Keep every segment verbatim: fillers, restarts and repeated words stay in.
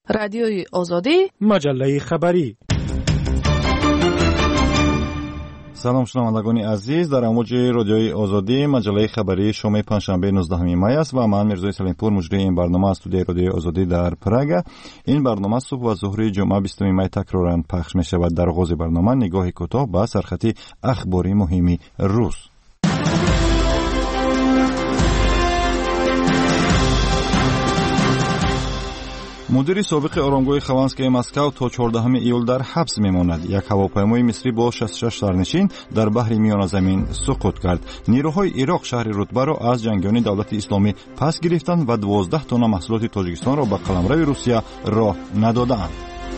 رادیوی آزادی، مجله خبری. سلام شنوندگان عزیز، در امواج رادیوی آزادی مجله خبری شنبه پنجشنبه نوزدهم می است و من میرزای سلیمپور مجری این برنامه از استودیوی رادیوی آزادی در پراگ. این برنامه صبح و ظهر جمعه بیستم می تکرارا پخش می شود. در آغاز برنامه نگاه کوتاه به سرخط اخباری مهم روز. مدیر سابق آرامگاه خوانسکی مسکو تا چهاردهم ایول در حبس میماند. یک هواپیمای مصری با شصت و شش سرنشین در بحر میان زمین سقوط کرد. نیروهای عراق شهر رتبه را از جنگیان دولت اسلامی پس گرفتند و دوازده تن محصولات تاجیکستان را به قلمرو روسیه راه ندادند.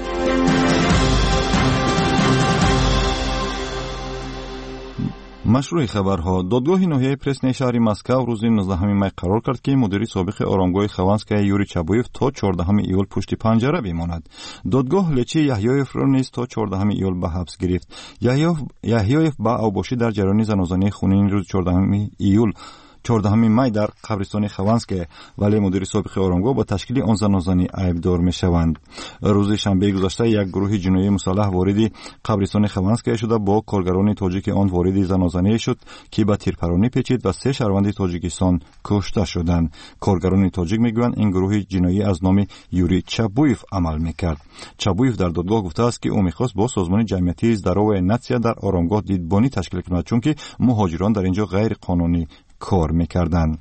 مشروع خبرها. دادگاه ناحیه پرسنی شهر مسکو روز نوزدهم می قرار کرد که مدیر سابق آرامگاه خوانسکی یوری چابویف تا چهاردهم ایول پشت پنجره بماند. دادگاه لچی یحیایف را نیز تا چهاردهم ایول به حبس گرفت. یحیایف با اوباشی در جریان زنازانی خونین روز چهاردهم ایول چهاردهم می در قبرستان خوانسکی، ولی مدیر سابق آرامگاه با تشکیل آن زنازانی عیبدار می شوند. روز شنبه گذشته یک گروه جنایی مسلح وارد قبرستان خوانسکی شده با کارگران تاجیک آن وارد زنازانی شد که به تیرپرانی پیچید و سه شهروند تاجیکستان کشته شدند. کارگران تاجیک میگویند این گروه جنایی از نام یوری چابویف عمل میکرد. چابویف در دادگاه گفته است که او میخواست با سازمان جمعیتی زدراوی ناتسیا در آرامگاه دیدبانی تشکیل کند، چون که مهاجران در اینجا غیر قانونی کار میکردند.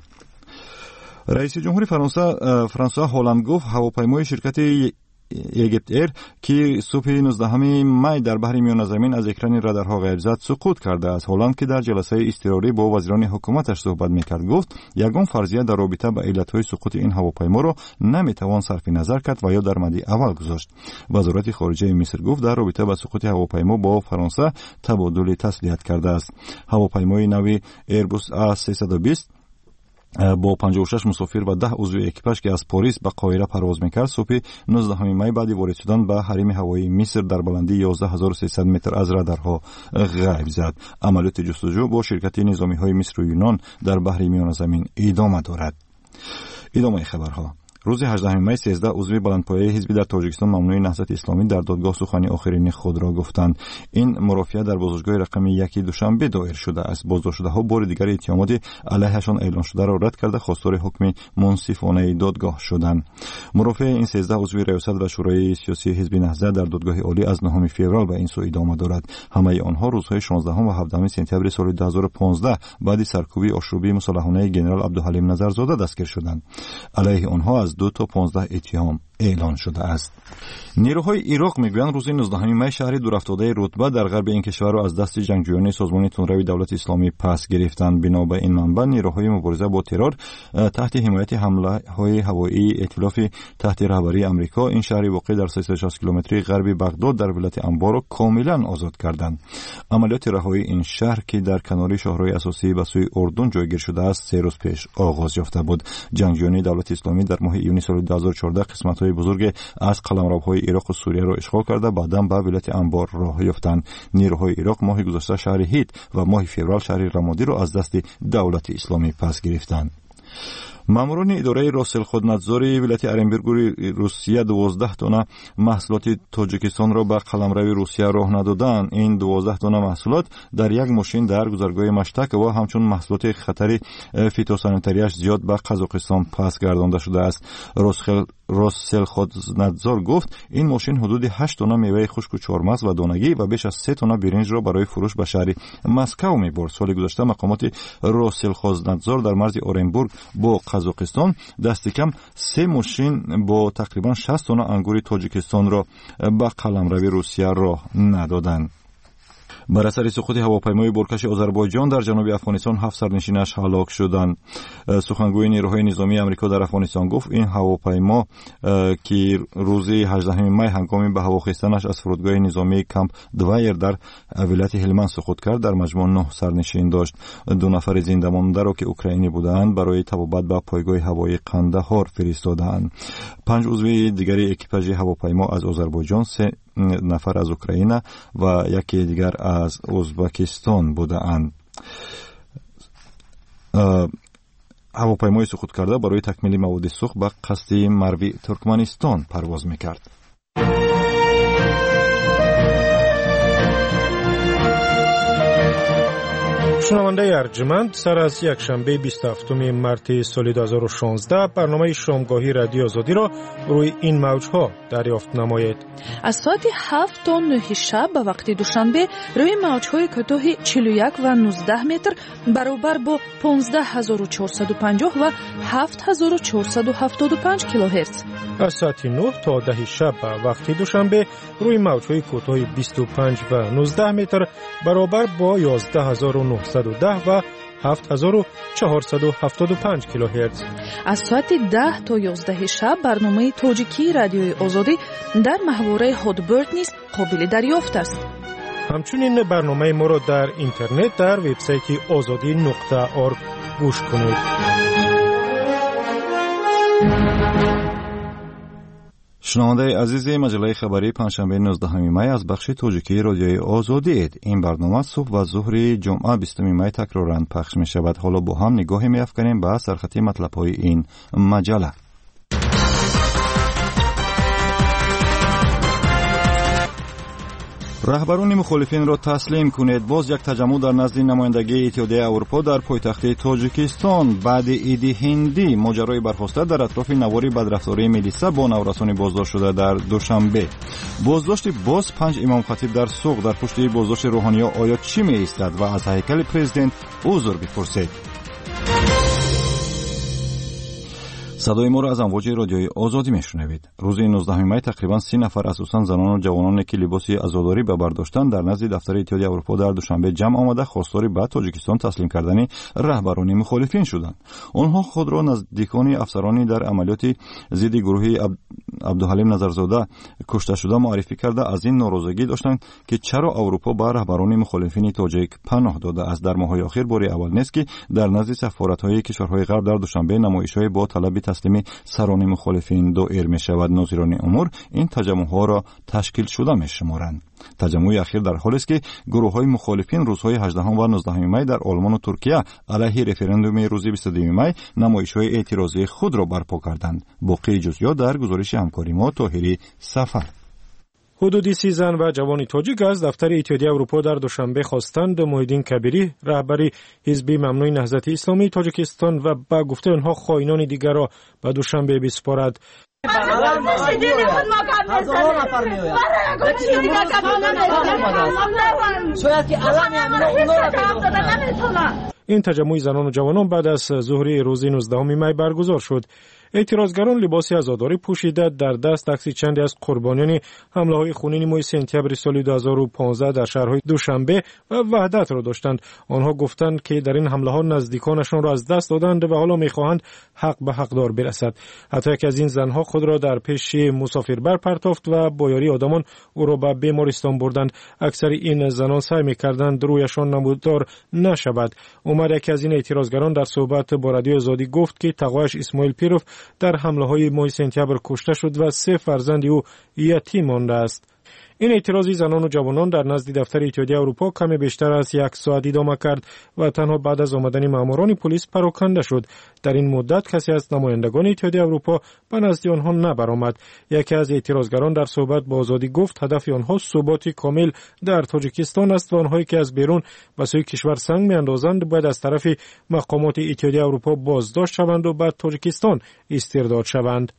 رئیس جمهور فرانسه فرانسوا هولند گفت هواپیمای شرکت ایجیپت ایر که صبح نوزدهم می در بحر میان زمین از اکران رادارها غیب زد سقوط کرده است. هولند که در جلسه اضطراری با وزیران حکومتش صحبت میکرد گفت یگان فرضیه در رابطه با علتهای سقوط این هواپیما را نمیتوان صرف نظر کرد و یا در مد اول گذاشت. وزارت خارجه مصر گفت در رابطه با سقوط هواپیما با فرانسه تبادل تسلیت کرده است. هواپیمای نوی ایربوس اس سیصد و بیست با پنجاه و شش مسافر و ده عضو اکیپاژ که از پاریس به قاهره پرواز میکرد صبح نوزدهم می بعد وارد شدن به حریم هوایی مصر در بلندی یازده هزار و سیصد متر از رادارها غیب زد. عملیات جستجو با شرکت نظامی های مصر و یونان در بحر میان زمین ادامه دارد. ادامه خبرها. روز هجدهم می سیزده عضو بلندپایه حزبی در تاجیکستان ممنوع نهضت اسلامی در دادگاه سخن آخرین خود را گفتند. این مرافعه در بازداشتگاه رقم یک دوشنبه دایر شده است. بازداشت‌شده‌ها بار دیگر اتهامات علیهشان اعلان شده را رد کرده خواستار حکم منصفانه دادگاه شدند. مرافع این سیزده عضو ریاست و شورای سیاسی حزب نهضت در دادگاه عالی از نهم فوریه به این سو ادامه دارد. همه آنها روزهای شانزدهم و هفدهم سپتامبر سال دو هزار و پانزده بعد سرکوبی آشوبی مسلحانه ژنرال عبدالحلیم نظرزاده دستگیر شدند. علیه آنها از دو تا پانزده اتهام اعلان شده است. نیروهای عراق میگویند روز نوزدهم می شهر دورافتاده رتبه در غرب این کشور را از دست جنگجویان سازمان تندروی دولت اسلامی پس گرفتند. بنا به این منبع نیروهای مبارزه با ترور تحت حمایت حمله های هوایی ائتلاف تحت رهبری آمریکا این شهر واقع در سیصد و شصت کیلومتری غربی بغداد در ولایت انبار را کاملا آزاد کردند. عملیات رهایی این شهر که در کنار شهرهای اساسی به سوی اردن جایگیر شده است سه روز پیش آغاز یافته بود. جنگجویان دولت اسلامی در ماه ایونی سال دو هزار و چهارده قسمت‌های بزرگ از قلمروهای عراق و سوریه را اشغال کرده بعداً به ولایت انبار راه یافتند. نیروهای عراق ماه گذشته شهر هیت و ماه فوریه شهر رمادی را از دست دولت اسلامی پس گرفتند. ماموران اداره راسل خودنظاری ولایت ارنبورگ روسیه دوازده تن محصولات تاجیکستان را به قلمرو روسیه راه ندادند. این دوازده تن محصولات در یک ماشین در گذرگاه مشتک و همچون محصولات خطری فیتوسانیتاریش زیاد به قزاقستان پس گردانده شده است. راسل خودنظار گفت این ماشین حدود هشت تن میوه خشک و چهارمغز و دانگی و بیش از سه تن برنج را برای فروش به شهر مسکو میبرد. سال گذشته مقامات راسل خودنظار در مرز اورنبورگ با قزاقستان دست کم سه ماشین با تقریبا شصت تن انگور تاجیکستان را به قلمرو روسیه راه ندادند. بر اثر سقوط هواپیمای بارکش آذربایجان در جنوب افغانستان هفت سرنشینش هلاک شدند. سخنگوی نیروهای نظامی آمریکا در افغانستان گفت این هواپیما که روز هجدهم می هنگام به هوا خیستنش از فرودگاه نظامی کمپ دوایر در ولایت هلمند سقوط کرد در مجموع نه سرنشین داشت. دو نفر زنده مانده را که اوکراینی بودند برای تبابت به پایگاه هوایی قندهار فرستادند. پنج عضو دیگری اکیپاژ هواپیما از آذربایجان، سه نفر از اوکراین و یکی دیگر از ازبکستان بودند. هواپیمای سقوط کرده برای تکمیل مواد سوخت به قصد مروی ترکمنستان پرواز میکرد. شنونده ارجمند، سر از یک شنبه بیست و هفتم مارس سال دو هزار و شانزده برنامه شامگاهی رادیو آزادی را روی این موجها دریافت نمایید. از ساعت هفت تا نه شب به وقت دوشنبه روی موجهای کوتاه چهل و یک و نوزده متر برابر با پانزده هزار و چهارصد و پنجاه و هفت هزار و چهارصد و هفتاد و پنج کیلوهرتز. از ساعت نه تا ده شب به وقت دوشنبه روی موجهای کوتاه بیست و پنج و نوزده متر برابر با یازده هزار و نهصد و ده و هفت هزار و چهارصد و هفتاد و پنج کیلوهرتز. از ساعت ده تا یازده شب برنامه تاجیکی رادیوی آزادی در محوره هادبرد نیز قابل دریافت است. همچنین برنامه ما را در اینترنت در وبسایت آزادی نقطه org گوش کنید. شنونده عزیز مجله خبری پنجشنبه نوزدهم می از بخش تاجیکی رادیوی آزادی اید. این برنامه صبح و ظهر جمعه بیستم می تکرارا پخش می شود. حالا با هم نگاهی می افکنیم به سرخط مطلب های این مجله. رهبران مخالفین را تسلیم کنید. باز یک تجمع در نزد نمایندگی اتحادیه اروپا در پایتخت تاجیکستان. بعد عید هندی ماجرای برخاسته در اطراف نواری بدرفتاری ملیسا با نورسان بازداشت شده در دوشنبه. بازداشت باز پنج امام خطیب در سوق. در پشت بازداشت روحانی‌ها آیا چی می ایستد و از هیکل پرزیدنت عذر بپرسید. صدای ما را از امواج رادیوی آزادی میشنوید. روز نوزدهم می تقریبا سی نفر اساساً زنان و جوانان که لباس عزاداری به بر داشتند در نزد دفتر اتحادیه اروپا در دوشنبه جمع آمده خواستار به تاجیکستان تسلیم کردن رهبران مخالفین شدند. آنها خود را نزدیکان افسرانی در عملیات ضد گروه عب... عبدالحلیم نظرزاده کشته شده معرفی کرده از این ناراضگی داشتند که چرا اروپا به رهبران مخالفین تاجیک پناه داده است. در ماه‌های اخیر بار اول نیست که در نزد سفارت‌های کشورهای غرب در دوشنبه نمایش‌های با طلب تسلیم سران مخالفین دایر می شود. ناظران امور این تجمع‌ها را تشکیل شده می شمارند. تجمع اخیر در حالی است که گروه‌های مخالفین روزهای هجدهم و نوزدهم می در آلمان و ترکیه علیه رفراندوم روز بیست و دوم می نمایش‌های اعتراضی خود را برپا کردند. باقی جزئیات در گزارش همکاری ما طاهری سفر. حدود سی زن و جوان تاجیک از دفتر اتحادیه اروپا در دوشنبه خواستند محیدین کبیری رهبری حزب ممنوع نهضت اسلامی تاجیکستان و با گفته آنها خائنان دیگر را به دوشنبه بسپارد. این تجمع زنان و جوانان بعد از ظهر روز نوزدهم می برگزار شد. اعتراضگران لباس عزاداری پوشیده در دست عکس چندی از قربانیان حمله‌های خونین ماه سپتامبر سال دو هزار و پانزده در شهرهای دوشنبه و وحدت را داشتند. آنها گفتند که در این حمله‌ها نزدیکانشان را از دست دادند و حالا می‌خواهند حق به حقدار برسد. حتی یک از این زنها خود را در پیش مسافربر پرتافت و با یاری آدمان او را به بیمارستان بردند. اکثر این زنان سعی می‌کردند رویشان نمودار نشود. عمر یکی از این اعتراضگران در صحبت با رادیو آزادی گفت که تقویش اسماعیل پیروف در حمله‌های ماه سپتامبر کشته شد و سه فرزند او یتیم مانده است. این اعتراضی زنان و جوانان در نزد دفتر اتحادیه اروپا کمی بیشتر از یک ساعت ادامه کرد و تنها بعد از آمدن ماموران پلیس پراکنده شد. در این مدت کسی از نمایندگان اتحادیه اروپا به نزد آنها نبرآمد. یکی از اعتراضگران در صحبت با آزادی گفت هدف آنها ثبات کامل در تاجیکستان است و آنهایی که از بیرون به سوی کشور سنگ میاندازند باید از طرف مقامات اتحادیه اروپا بازداشت شوند و بعد تاجیکستان استرداد شوند.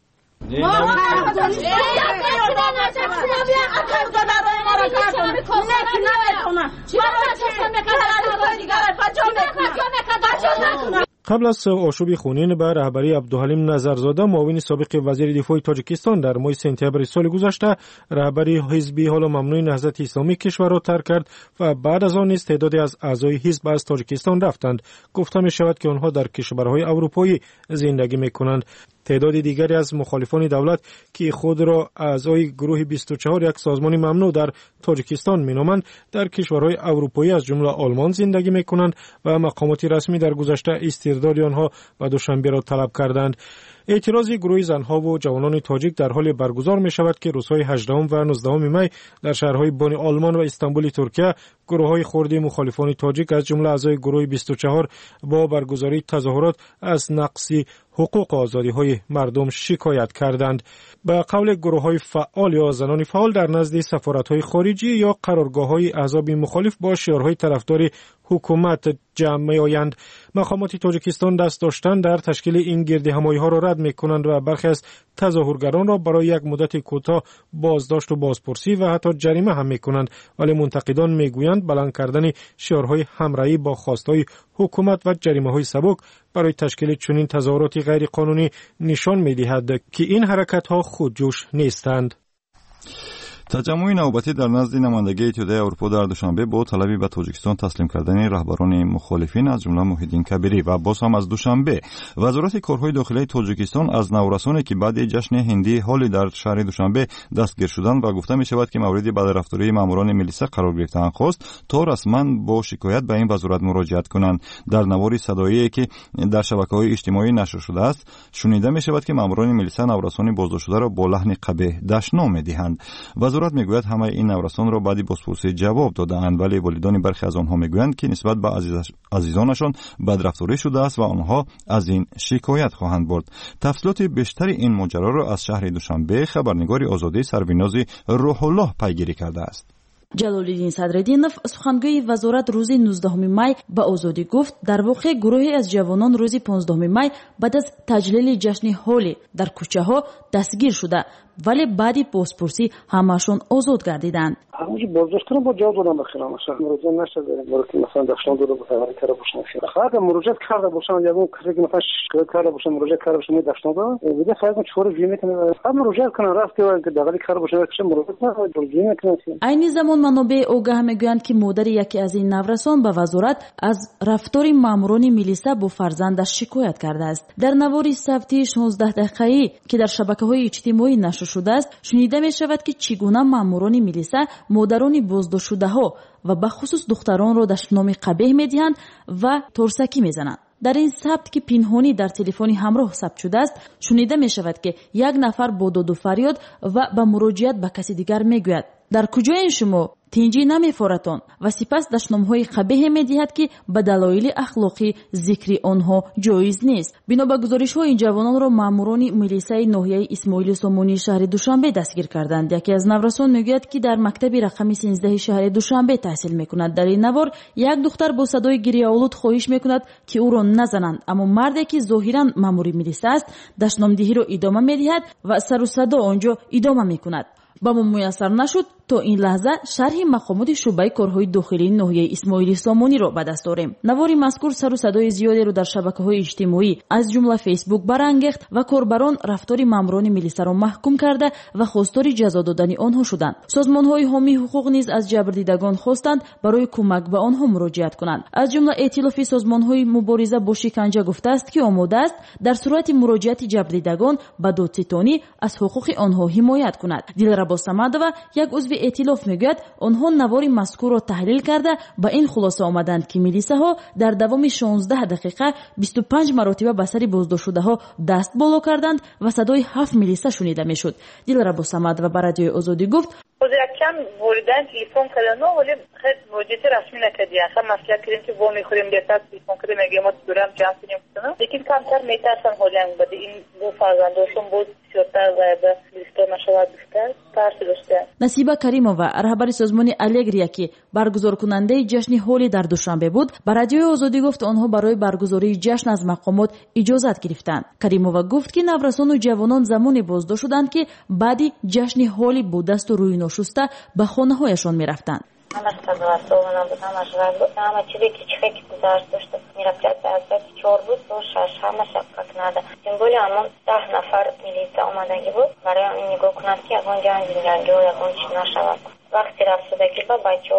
قبل از آشوب خونین به رهبری عبدالحلیم نظرزاده معاون سابق وزیر دفاع تاجیکستان در ماه سپتامبر سال گذشته رهبری حزب حالا ممنوع نهضت اسلامی کشور را ترک کرد و بعد از آن نیز تعدادی از اعضای حزب از تاجیکستان رفتند. گفته می شود که آنها در کشورهای اروپایی زندگی می کنند. تعداد دیگری از مخالفان دولت که خود را اعضای گروه بیست و چهار یک سازمان ممنوع در تاجیکستان مینامند در کشورهای اروپایی از جمله آلمان زندگی میکنند و مقامات رسمی در گذشته استرداد آنها و دوشنبه را طلب کردند. اعتراض گروه زنها و جوانان تاجیک در حال برگزار می شود که روزهای هجدهم و نوزدهم می در شهرهای بن آلمان و استانبول ترکیه گروه‌های خردی مخالفان تاجیک از جمله اعضای گروه بیست و چهار با برگزاری تظاهرات از نقض حقوق آزادی‌های مردم شکایت کردند. به قول گروه‌های فعال یا زنان فعال در نزد سفارت‌های خارجی یا قرارگاه‌های احزاب مخالف با شعارهای طرفدار حکومت جمع می‌آیند. مقامات تاجیکستان دست داشتن در تشکیل این گردهمایی‌ها را رد می‌کنند و برخی از تظاهرگران را برای یک مدت کوتاه بازداشت و بازپرسی و حتی جریمه هم می‌کنند، ولی منتقدان می‌گویند بلند کردن شعارهای همراهی با خواست‌های حکومت و جریمه‌های سبک برای تشکیل چنین تظاهراتی غیر قانونی نشان می‌دهد که این حرکت‌ها خودجوش نیستند. تجمع نوبتی در نزد نمایندگی اتحادیه اروپا در دوشنبه با طلبی به تاجیکستان تسلیم کردن رهبران مخالفین از جمله محیدین کبیری و باز هم از دوشنبه وزارت کارهای داخلی تاجیکستان از نورسانی که بعد جشن هندی حالی در شهر دوشنبه دستگیر شدند و گفته می شود که مورد بدرفتاری ماموران ملیسا قرار گرفتند خواست تا رسما با شکایت به این وزارت مراجعت کنند. در نواری صدایی که در شبکه‌های اجتماعی نشر شده است شنیده می شود که ماموران ملیسا نورسان بازداشت شده را با لحن قبیح دشنام می‌دهند. وزارت میگوید همه این نورسان را بعدی بازپرسی جواب دادند، ولی والدان برخی از آنها میگویند که نسبت به عزیز عزیزانشان بدرفتاری شده است و آنها از این شکایت خواهند برد. تفصیلات بیشتر این ماجرا را از شهر دوشنبه خبرنگار آزادی سرویناز روح الله پیگیری کرده است. ҷалолиддин садриддинов сухангӯи вазорат рӯзи нуздаҳуми май ба озодӣ гуфт дар воқеъ гурӯҳе аз ҷавонон рӯзи понздаҳуми май баъд аз таҷлили ҷашни ҳолӣ дар кӯчаҳо дастгир шуда, вале баъди бозпурсӣ ҳамаашон озод гардиданд. ҳамаи боздоштиро бо ҷавоб додам ба хиромаша муроҷиат нашуда бароки масалан даштон дода бутавари карда бошанд. хата муроҷиат карда бошанд ягон касе ки масалан шикоят карда бошанд муроҷиат карда бошанд даштон дода виде файза чора ҷӯй мекунад. ҳам муроҷиат кунанд рафти ки дағали карда бошанд киша муроҷиат накунад ҷӯй мекунад. айни замон манобеъ огаҳ мегӯянд ки модари яке аз ин наврасон ба вазорат аз рафтори маъмурони милиса бо фарзандаш шикоят кардааст. дар навори савтии шонздаҳ дақиқаӣ ки дар шабакаҳои иҷтимоӣ нашр шудааст шунида мешавад ки чӣ гуна маъмурони милиса модарони боздоштшудаҳо ва бахусус духтаронро дашноми қабеҳ медиҳанд ва торсакӣ мезананд. дар ин сабт ки пинҳонӣ дар телефони ҳамроҳ сабт шудааст шунида мешавад ки як нафар бо доду фарёд ва ба муроҷиат ба каси дигар мегӯяд: дар куҷоен шумо тинҷӣ намефоратон ва сипас дашномҳои қабеҳе медиҳад ки ба далоили ахлоқӣ зикри онҳо ҷоиз нест. бино ба гузоришҳо ин ҷавононро маъмурони милисаи ноҳияи исмоили сомонии шаҳри душанбе дастгир карданд. яке аз наврасон мегӯяд ки дар мактаби рақами синздаҳи шаҳри душанбе таҳсил мекунад. дар ин навор як духтар бо садои гирияолуд хоҳиш мекунад ки ӯро назананд, аммо марде ки зоҳиран маъмури милиса аст дашномдиҳиро идома медиҳад ва сару садо онҷо идома мекунад. ба мо муяссар нашуд то ин лаҳза шарҳи мақомоти шӯъбаи корҳои дохилии ноҳияи исмоили сомониро ба даст орем. навори мазкур сару садои зиёдеро дар шабакаҳои иҷтимоӣ аз ҷумла фейсбук барангехт ва корбарон рафтори маъмурони милисаро маҳкум карда ва хостори ҷазо додани онҳо шуданд. созмонҳои ҳомии ҳуқуқ низ аз ҷабрдидагон хостанд барои кӯмак ба онҳо муроҷиат кунанд. аз ҷумла эътилофи созмонҳои мубориза бо шиканҷа гуфтааст ки омода аст дар сурати муроҷиати ҷабрдидагон ба додситонӣ аз ҳуқуқи онҳо ҳимоят кунад. дилрабо самадова, як узви эътилоф мегӯяд, онҳо навори мазкурро таҳлил карда ба ин хулоса омаданд ки милисаҳо дар давоми шонздаҳ дақиқа бисту панҷ маротиба ба сари боздоштшудаҳо даст боло карданд ва садои ҳафт милиса шунида мешуд. дилрабо самадова ба радиои озодӣ гуфт: کم والدین تلفن کردن ولی خیلی موجودی رسمی نکردیم. خب مسئله کردیم که با میخوریم دیگر تلفن کردیم میگیم ما دورم جان کنیم کنم. لیکن کمتر میترسن حالیم بده این دو فرزندشون بود سیاستر و به لیست مشاورت داشتن ترس داشتن. насиба каримова раҳбари созмони алегрия ки баргузоркунандаи ҷашни ҳоли дар душанбе буд ба радиои озодӣ гуфт онҳо барои баргузории ҷашн аз мақомот иҷозат гирифтанд. каримова гуфт ки наврасону ҷавонон замоне боздошт шуданд ки баъди ҷашни ҳоли бо дасту рӯи ношуста ба хонаҳояшон мерафтанд. همش تدوستونا بود، همش رنگ بود، همه چیزی که چیزی که گذاشت داشت میرفت از بعد چهار بود و شش همه شفقت نده. سمبولی همون ده نفر میلیسا آمدگی بود برای این نگاه کنند که یکون جان زندگی و یکون چی نشود. وقتی رفت شده که با بچه ها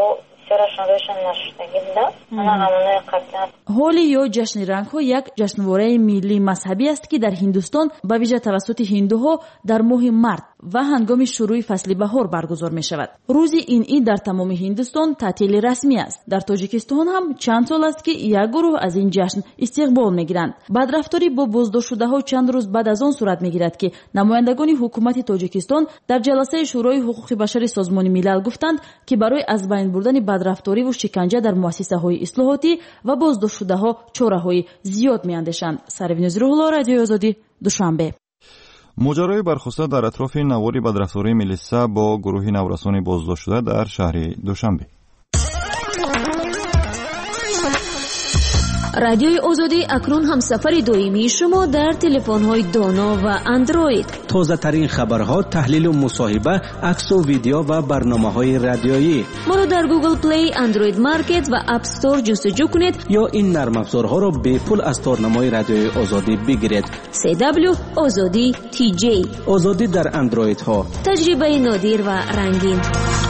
چراشون روشن نشدگیدن انا همونه قطعات ҳоли ё ҷашни рангҳо як ҷашнвораи миллии мазҳабӣ аст ки дар ҳиндустон ба виҷа тавассути ҳиндуҳо дар моҳи март ва ҳангоми шурӯи фасли баҳор баргузор мешавад. рӯзи ин ид дар тамоми ҳиндустон таътили расмӣ аст. дар тоҷикистон ҳам чанд сол аст ки як гурӯҳ аз ин ҷашн истиқбол мегиранд. бадрафторӣ бо боздоштшудаҳо чанд рӯз баъд аз он сурат мегирад ки намояндагони ҳукумати тоҷикистон дар ҷаласаи шӯрои ҳуқуқи башари созмони милал гуфтанд ки барои аз байн бурдани бадрафториву шиканҷа дар муассисаҳои ислоҳотӣ ва боздоштшудаҳо чораҳои зиёд меандешанд. Саривинӯзи Рӯҳулло, Радиои Озодӣ, Душанбе. моҷарои бархоста дар атрофи навори бадрафтории милиса бо гурӯҳи наврасони боздоштшуда дар шаҳри Душанбе. радиои озодӣ акнун ҳамсафари доимии шумо дар телефонҳои доно ва андроид. тозатарин хабарҳо, таҳлилу мусоҳиба, аксу видео ва барномаҳои радиоӣ. моро дар Google Play, Android Market ва App Store ҷустуҷӯ кунед ё ин нармафзорҳоро бепул аз торнамои радиои озодӣ бигиред. си дабл ю озодӣ ти ҷей. озодӣ дар андроидҳо. таҷрибаи нодир ва рангин.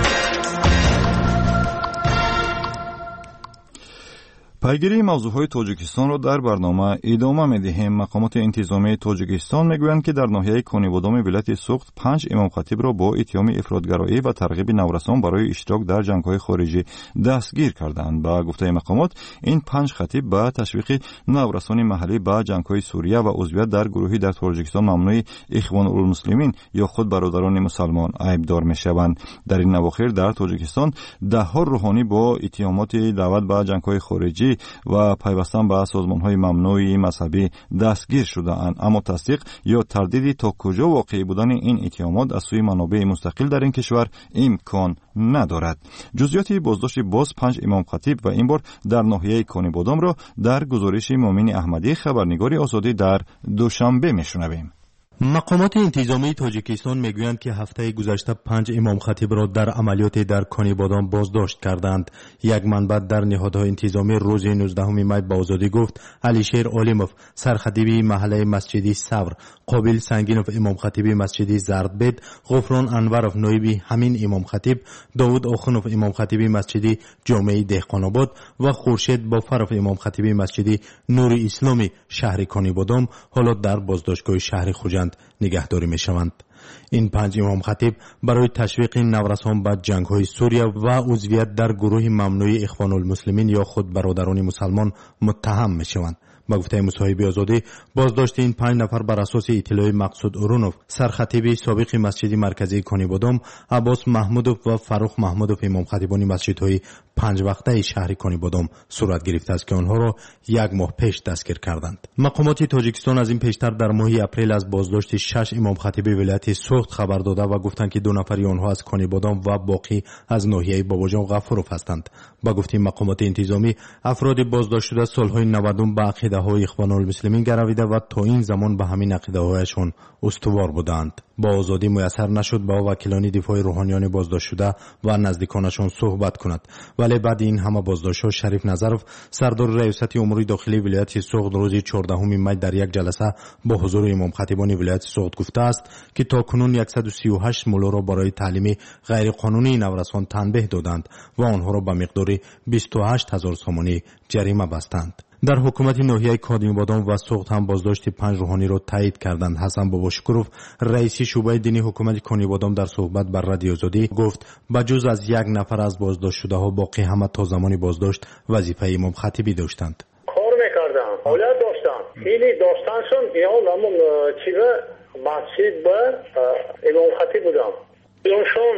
пайгирии мавзӯъҳои тоҷикистонро дар барнома идома медиҳем. мақомоти интизомии тоҷикистон мегӯянд ки дар ноҳияи конибодоми вилояти суғд панҷ имомхатибро бо иттиҳоми ифротгароӣ ва тарғиби наврасон барои иштирок дар ҷангҳои хориҷӣ дастгир карданд. ба гуфтаи мақомот, ин панҷ хатиб ба ташвиқи наврасони маҳаллӣ ба ҷангҳои Сурия ва узвият дар гурӯҳи дар Тоҷикистон мамнӯи Ихвонулмуслимин ё худ бародарони мусалмон айбдор мешаванд. дар ин авохир дар Тоҷикистон даҳҳо рӯҳонӣ бо иттиҳомоти даъват ба ҷангҳои хориҷӣ ва пайвастан ба созмонҳои мамнӯи мазҳабӣ дастгир шудаанд. аммо тасдиқ ё тардиди то куҷо воқеӣ будани ин иттиҳомот аз сӯи манобеи мустақил дар ин кишвар имкон надорад. ҷузъиёти боздошти боз панҷ имомхатиб ва ин бор дар ноҳияи Конибодомро дар гузориши Момини Аҳмадӣ, хабарнигори Озодӣ дар Душанбе мешунавем. мақомоти интизомии тоҷикистон мегӯянд ки ҳафтаи гузашта панҷ имомхатибро дар амалиёте дар Конибодом боздошт карданд. як манбаъ дар ниҳодҳои интизомӣ рӯзи нуздаҳуми май ба Озодӣ гуфт Алишер Олимов, сархатиби маҳаллаи масҷиди Савр, Қобил Сангинов, имомхатиби масҷиди Зардбед, Ғуфрон Анваров, ноиби ҳамин имомхатиб, Довуд Охунов, имомхатиби масҷиди ҷомеи Деҳқонобод ва Хуршед Бофаров, имомхатиби масҷиди Нури Исломи шаҳри Конибодом ҳоло дар боздоштгоҳи шаҳри Хуҷанд нигаҳдорӣ мешаванд. ин панҷ имомхатиб барои ташвиқи наврасон ба ҷангҳои Сурия ва узвият дар гурӯҳи мамнӯи Ихвонулмуслимин ё худ бародарони мусалмон муттаҳам мешаванд. ба гуфтаи мусоҳиби Озодӣ, боздошти ин панҷ нафар бар асоси иттилои Мақсуд Урунов, сархатиби собиқи масҷиди марказии Конибодом, Аббос Маҳмудов ва Фарух Маҳмудов, имомхатибони масҷидҳои панҷвақтаи шаҳри Конибодом сурат гирифтааст ки онҳоро як моҳ пеш дастгир карданд. мақомоти Тоҷикистон аз ин пештар дар моҳи апрел аз боздошти шаш имомхатиби вилояти Суғд хабар дода ва гуфтанд ки ду нафари онҳо аз Конибодом ва боқӣ аз ноҳияи Бобоҷон Ғафуров ҳастанд. ба гуфти мақомоти интизомӣ, афроди боздоштшуда солҳои навадум ба ақидаҳои Ихвонулмуслимин гаравида ва то ин замон ба ҳамин ақидаҳояшон устувор буданд. با آزادی میسر نشد با وکیلان دفاع روحانیان بازداشت شده و نزدیکانشان صحبت کند. ولی بعد این همه بازداشت‌ها شریف نظرов سردار ریاست امور داخلی ولایت سوغد روز چهاردهم می در یک جلسه با حضور امام خطیبان ولایت سوغد گفته است که تا کنون صد و سی و هشت مولو را برای تعلیم غیر قانونی نورسان تنبیه دادند و آنها را به مقدار بیست و هشت هزار سومانی جریمه بستند. در حکومت ناحیه کادیمبادان و سوغد هم بازداشت پنج روحانی را تایید کردند. حسن باباشکروف رئیس شعبه دینی حکومت کادیمبادان در صحبت بر رادیو آزادی گفت بجز از یک نفر از بازداشت شده ها باقی همه تا زمانی بازداشت وظیفه امام خطیبی داشتند. کار میکردن، اولاد داشتن. خیلی داشتنشون یا همون چیزا مسجد به امام خطیب بودن. اونشون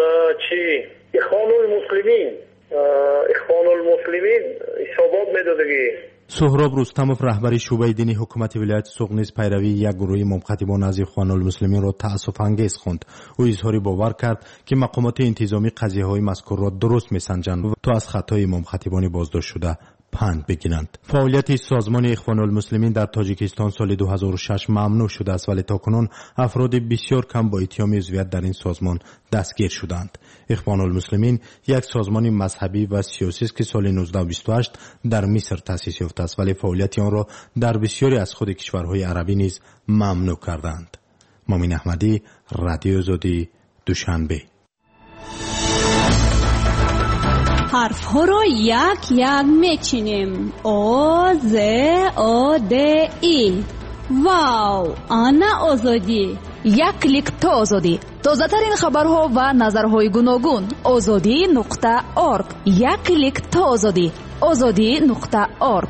چی اخوان المسلمین اخوان المسلمین حسابات میدادگی. سهراب رستموف رهبر شعبه دینی حکومت ولایت سوغد نیز پیروی یک گروه امام خطیبان از اخوان المسلمین را تأسف انگیز خواند. او اظهار باور کرد که مقامات انتظامی قضیه های مذکور را درست میسنجند و تا از خطای امام خطیبان بازداشت شده پند بگیرند. فعالیت سازمان اخوان المسلمین در تاجیکستان سال دو هزار و شش ممنوع شده است ولی تاکنون افراد بسیار کم با اتهام عضویت در این سازمان دستگیر شدند. اخوان المسلمین یک سازمان مذهبی و سیاسی است که سال نوزده بیست و هشت در مصر تأسیس یافته است ولی فعالیت آن را در بسیاری از خود کشورهای عربی نیز ممنوع کردند. مومن احمدی، رادیو آزادی، دوشنبه. حرف ها رو یک یک میچینیم. او ز او د ای. واو، آنا آزادی. یک کلیک تا آزادی. تازه ترین خبرها و نظرهای گوناگون. آزادی نقطه اورگ. یک کلیک تا آزادی. آزادی نقطه اورگ.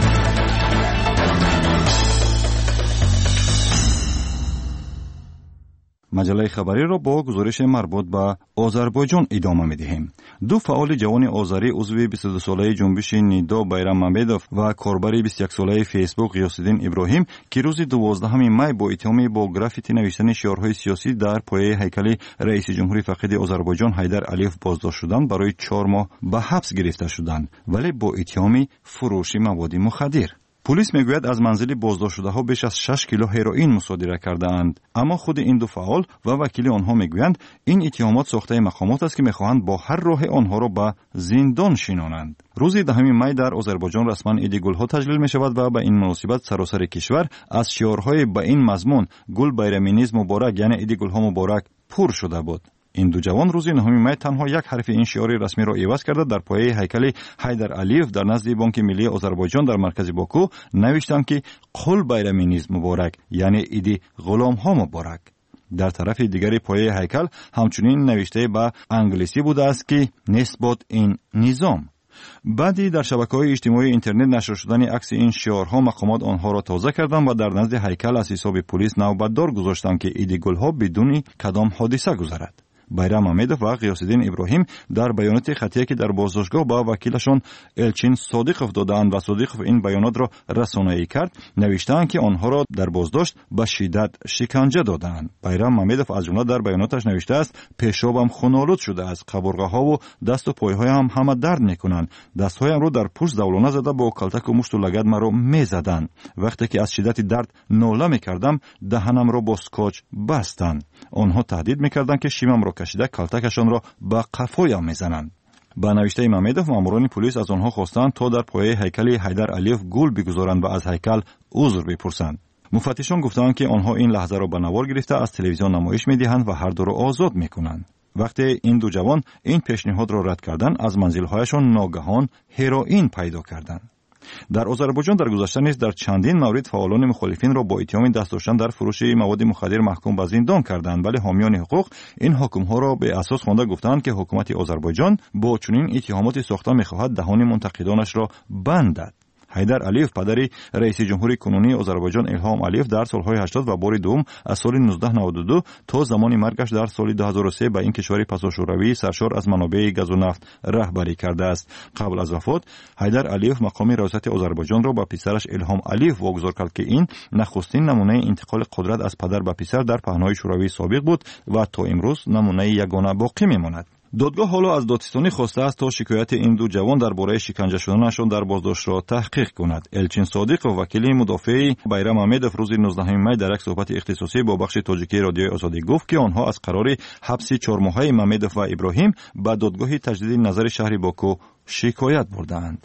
مجله خبری را با گزارش مربوط به آذربایجان ادامه می‌دهیم. دو فعال جوان آذری عضو بیست و دو ساله جنبش نیدا بیرام مامدوف و کاربر بیست و یک ساله فیسبوک غیاثالدین ابراهیم که روز دوازدهم می با اتهام با گرافیتی نوشتن شعارهای سیاسی در پایه هیکل رئیس جمهوری فقید آذربایجان حیدر علیف بازداشت شدند برای چهار ماه به حبس گرفته شدند، ولی با اتهام فروش مواد مخدر. پلیس میگوید از منزل بازداشت شده ها بیش از شش کیلو هروئین مصادره کردند، اما خود این دو فعال و وکیل آنها میگویند این اتهامات ساخته مقامات است که میخواهند با هر راه آنها را به زندان شینانند. روز دهم می در آذربایجان رسما عید گلها تجلیل می شود و به این مناسبت سراسر کشور از شعارهای به این مضمون گل بیرام نیز مبارک یعنی عید گلها مبارک پر شده بود. این دو جوان روز نهم می تنها یک حرف این شعار رسمی را عوض کرده در پایه هیکل حیدر علیف در نزد بانک ملی آذربایجان در مرکز باکو نوشتند که قل بیرام نیز مبارک یعنی عید غلام ها مبارک. در طرف دیگری پایه هیکل همچنین نوشته به انگلیسی بوده است که نسبت این نظام. بعدی در شبکه‌های اجتماعی اینترنت نشر شدن عکس این شعارها مقامات آنها را تازه کردند و در نزد هیکل از حساب پلیس نوبتدار گذاشتند که عید گلها بدون کدام حادثه گذرد. بیرام مامدوف و غیاثالدین ابراهیم در بیانات خطی که در بازداشتگاه با وکیلشان الچین صادقوف دادند و صادقوف این بیانات را رسانه‌ای کرد، نوشتند که آنها را در بازداشت به شدت شکنجه دادند. بیرام مامدوف از جمله در بیاناتش نوشته است پیشابم خونالود شده است، قبرغه‌ها و دست و پای‌هایم همه درد می‌کنند، دست‌هایم را در پوست زولانه زده با کلتک و مشت و لگد مرا می‌زدند. وقتی که از شدت درد ناله می‌کردم دهنم را با اسکاچ بستند. آنها تهدید می‌کردند که شیمم را کشیده کلتکشان را به قفایم میزنند. با نوشته مامدوف ماموران پلیس از آنها خواستند تا در پایه هیکل حیدر علیف گل بگذارند و از هیکل عذر بپرسند. مفتشان گفتند که آنها این لحظه را به نوار گرفته از تلویزیون نمایش میدهند و هر دو را آزاد میکنند. وقتی این دو جوان این پیشنهاد را رد کردند از منزل‌هایشان ناگهان هروئین پیدا کردند. در آذربایجان در گذشته نیز در چندین مورد فعالان مخالفین را با اتهام دست داشتن در فروش مواد مخدر محکوم به زندان کردند، ولی حامیان حقوق این حکم‌ها را به اساس خوانده گفتند که حکومت آذربایجان با چنین اتهامات ساخته می‌خواهد دهان منتقدانش را بندد. حیدر علیف پدر رئیس جمهوری کنونی آذربایجان الهام علیف در سالهای هشتاد و بار دوم از سال نوزده نود و دو تا زمان مرگش در سال دو هزار و سه به این کشور پساشوروی سرشار از منابع گاز و نفت رهبری کرده است. قبل از وفات حیدر علیف مقام ریاست آذربایجان را به پسرش الهام علیف واگذار کرد که این نخستین نمونه انتقال قدرت از پدر به پسر در پهنای شوروی سابق بود و تا امروز نمونه یگانه باقی میماند. دادگاه حالا از دادستانی خواسته است تا شکایت این دو جوان درباره شکنجه شدنشان در بازداشت را تحقیق کند. الچین صادق و وکیل مدافع بیرام مامدوف روز نوزدهم می در یک صحبت اختصاصی با بخش تاجیکی رادیوی آزادی گفت که آنها از قرار حبس چهار ماهه مامدوف و ابراهیم به دادگاه تجدید نظر شهر باکو شکایت بردند.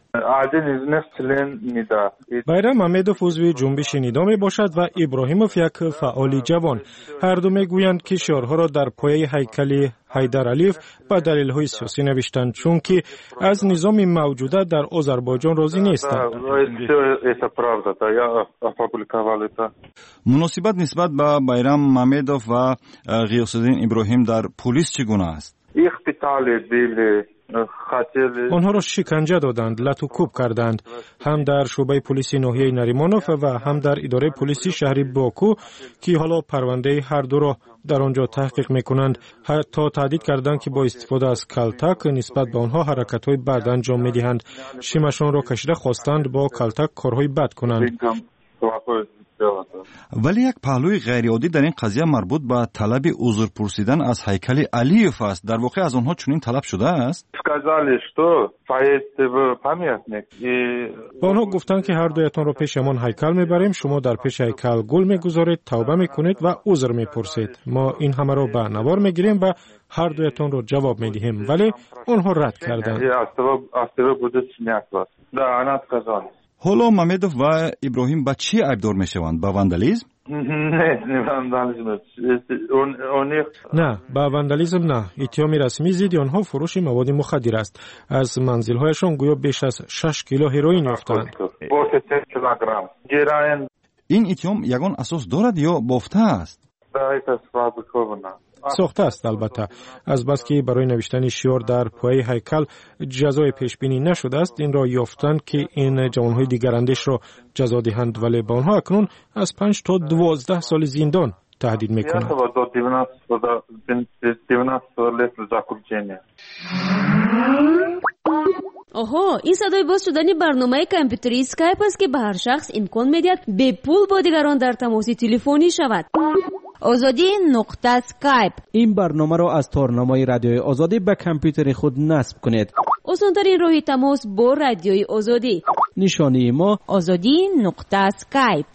بیرام مامدوف عضو جنبش نیدا می باشد و ابراهیموف یک فعال جوان. هر دو میگویند که شعارها را در پایه هیکل حیدر علیف به دلایل سیاسی نوشتند چون که از نظام موجوده در آذربایجان راضی نیستند. مناسبت نسبت به بیرام مامدوف و غیاثالدین ابراهیم در پلیس چگونه است؟ آنها را شکنجه دادند، لط و کوب کردند، هم در شعبه پلیس ناحیه نریمانوف و هم در اداره پلیس شهر باکو که حالا پرونده هر دو را در آنجا تحقیق میکنند. حتی تهدید کردند که با استفاده از کلتک نسبت به آنها حرکت‌های بد انجام میدهند. شیمشان را کشیده خواستند با کلتک کارهای بد کنند. ولی یک پهلوی غیرعادی در این قضیه مربوط به طلب عذر پرسیدن از هیکل علیف است. در واقع از آنها چنین طلب شده است؟ با آنها گفتند که هر دویتان را پیش همان هیکل میبریم، شما در پیش هیکل گل میگذارید، توبه میکنید و عذر میپرسید. ما این همه را به نوار میگیریم و هر دویتان را جواب میدهیم، ولی آنها رد کردند. حالا مامدوف و ابراهیم به چی عیبدار میشوند؟ به واندالیسم؟ نه، با واندالیسم نه. اتهام رسمی ضد آنها فروش مواد مخدر است. از منزل‌هایشان گویا بیش از شش کیلو هروئین یافتند. این اتهام یگان اساس دارد یا بافته است؟ ساخته است البته. از بس که برای نوشتن شعار در پایه هیکل جزای پیش بینی نشده است، این را یافتند که این جوانهای دیگراندیش را جزا دهند، ولی به آنها اکنون از پنج تا دوازده سال زندان تهدید میکنند. آها، این صدای باز شدن برنامه کامپیوتری اسکایپ است که به هر شخص امکان میدهد به پول با دیگران در تماس تلفنی شود. آزادی نقطه اسکایپ. این برنامه را از تارنمای رادیوی آزادی به کامپیوتر خود نصب کنید. آسان‌ترین راه تماس با رادیوی آزادی. نشانی ما آزادی نقطه اسکایپ.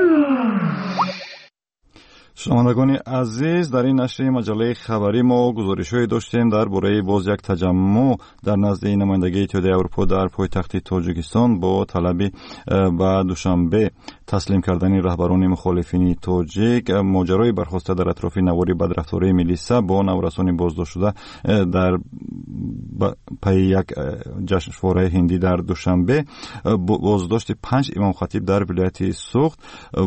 شنوندگان عزیز، در این نشر مجله خبری ما گزارش‌هایی داشتیم درباره باز یک تجمع در نزد نمایندگی اتحادیه اروپا در پایتخت تاجیکستان با طلب به دوشنبه تسلیم کردن رهبران مخالفین تاجیک. ماجرای برخواسته در اطراف نواری بدرفتاری میلیسا با نورسان بازداشت شده در پی یک جشنواره هندی در دوشنبه، بازداشت پنج امام خطیب در ولایت سوخت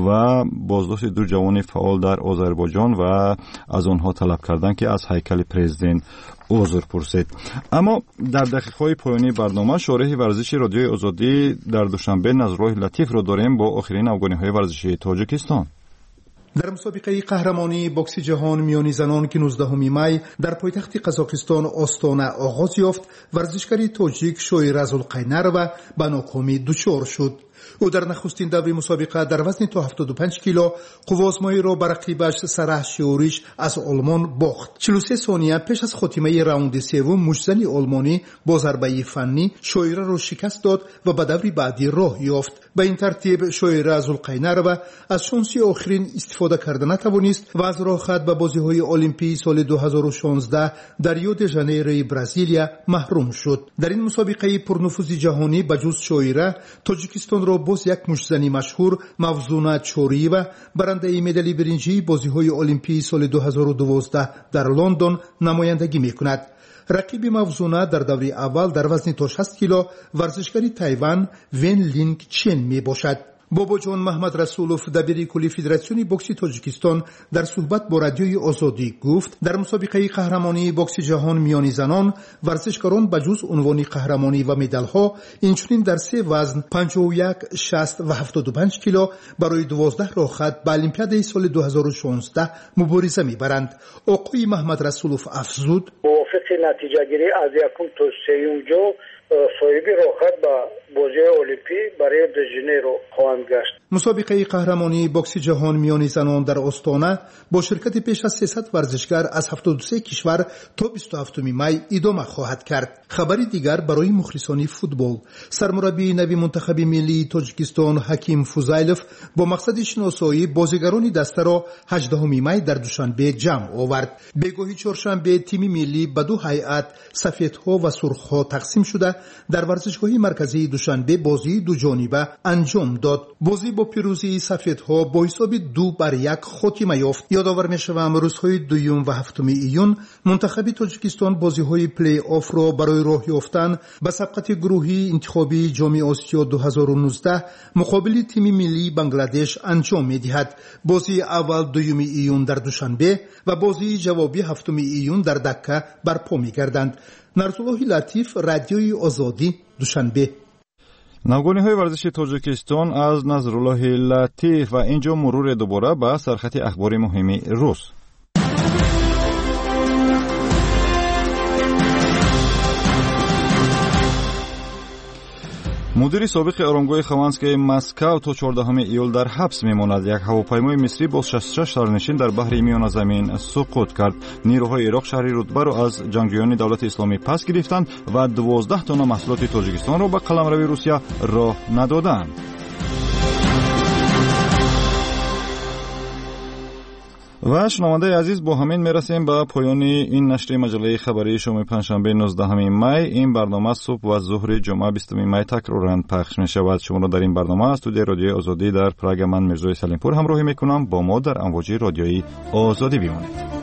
و بازداشت دو جوان فعال در آذربایجان و از آنها طلب کردن که از هیکل پرزیدنت عذر پرسید. اما در دقیقه‌های پایانی برنامه شارح ورزشی رادیوی آزادی در دوشنبه نظرالله لطیف را داریم با آخرین افغانی‌های ورزشی تاجیکستان. در مسابقه قهرمانی بوکس جهان میان زنان که نوزدهم می در پایتخت قزاقستان آستانه آغاز یافت، ورزشکار تاجیک شویره زولقینر و به ناکامی دچار شد. او در نخستین دوره مسابقه در وزن تا هفتاد و پنج کیلو قوازمایی را بر رقیبش سرح شیوریش از آلمان باخت. چهل و سه ثانیه پیش از خاتمه راوند سوم مجزن آلمانی با ضربه فنی شویره را شکست داد و به دوره بعدی راه یافت. به این ترتیب شویره زولقینر و از شانسی آخرین استفاده کرده نتوانست و از راه خط به بازی‌های المپی سال دو هزار و شانزده در ریو د ژانیروی برزیلیا محروم شد. در این مسابقه پرنفوذ جهانی بجز شویره، تاجیکستان را باز یک مشتزنی مشهور موزونا چوری و برنده مدال برنجی بازی‌های المپی سال دو هزار و دوازده در لندن نمایندگی می‌کند. رقیب موزونا در دوره اول در وزن تا شصت کیلو ورزشکار تایوان ون لینگ چین می باشد. بابا جان محمد رسولوف دبیر کلی فدراسیون بوکس تاجیکستان در صحبت با رادیوی آزادی گفت در مسابقه قهرمانی بوکس جهان میان زنان ورزشکاران بجز عنوان قهرمانی و مدال ها اینچنین در سه وزن پنجاه و یک، شصت و هفتاد و پنج کیلو برای دوازده راه خط به المپیاد سال دو هزار و شانزده مبارزه میبرند. آقای محمد رسولوف افزود: موافق نتیجه گیری از یکم تا سیوم جو صاحب راحت با بازی المپی برای د ژنیرو خواهند گشت. مسابقه قهرمانی بوکس جهان میان زنان در آستانه با شرکت پیش از سیصد ورزشکار از هفتاد و سه کشور تا بیست و هفتم می ادامه خواهد کرد. خبری دیگر برای مخلصان فوتبال: سرمربی نوی منتخب ملی تاجیکستان حکیم فوزایلوف با مقصد شناسایی بازیگران دسته را هجدهم می در دوشنبه جمع آورد. بگاهی چهارشنبه تیم ملی به دو هیئت سفیدها و سرخها تقسیم شده در ورزشگاه مرکزی دوشنبه بازی دو جانبه انجام داد. بازی با پیروزی سفیدها با حساب دو بر یک خاتمه یافت. یادآور می‌شوم روزهای دوم و هفتم ایون منتخب تاجیکستان بازی‌های پلی آف را برای راه یافتن به سبقت گروهی انتخابی جام آسیا دو هزار و نوزده مقابل تیم ملی بنگلادش انجام می‌دهد. بازی اول دوم ایون در دوشنبه و بازی جوابی هفتم ایون در دکه برپا می‌گردند. نظرالله لطیف، رادیوی آزادی، دوشنبه. نوگانی‌های ورزشی تاجیکستان از نظرالله لطیف. و اینجا مرور دوباره به سرخط اخبار مهم روز. مدیر سابق آرامگاه خوانسکی مسکو تا چهاردهم ایول در حبس میماند. یک هواپیمای مصری با شصت و شش سرنشین در بحر میان زمین سقوط کرد. نیروهای عراق شهر رودبه را از جنگجویان دولت اسلامی پس گرفتند و دوازده تن محصولات تاجیکستان را به قلمرو روسیه راه ندادند. و شنونده عزیز، با همین میرسیم به پایان این نشر مجله خبری شنبه پنجشنبه نوزدهم می. این برنامه صبح و ظهر جمعه بیستم می تکرارن پخش می شود. شما را در این برنامه استودیوی رادیوی آزادی در پراگ من میرزای سلیمپور همراهی میکنم. با ما در امواج رادیویی آزادی بمانید.